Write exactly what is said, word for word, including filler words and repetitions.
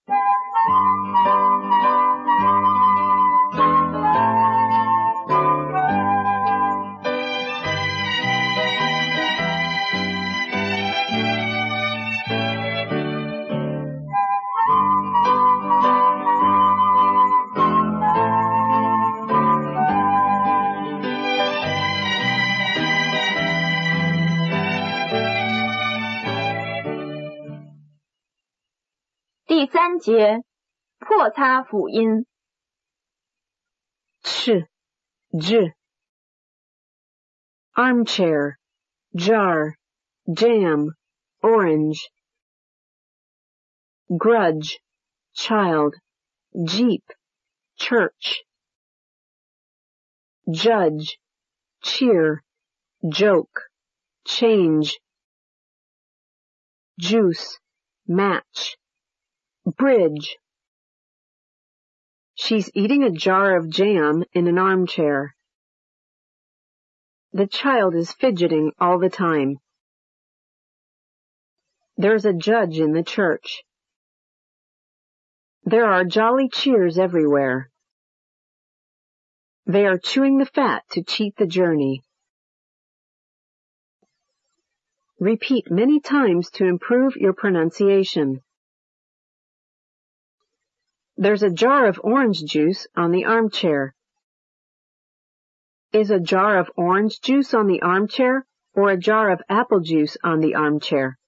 第三节破擦辅音 ch, j, armchair, jar, jam, orange, grudge, child, jeep, church, judge, cheer, joke, change, juice, match, bridge. She's eating a jar of jam in an armchair. The child is fidgeting all the time. There's a judge in the church. There are jolly cheers everywhere. They are chewing the fat to cheat the journey. Repeat many times to improve your pronunciation. There's a jar of orange juice on the armchair. Is a jar of orange juice on the armchair or a jar of apple juice on the armchair?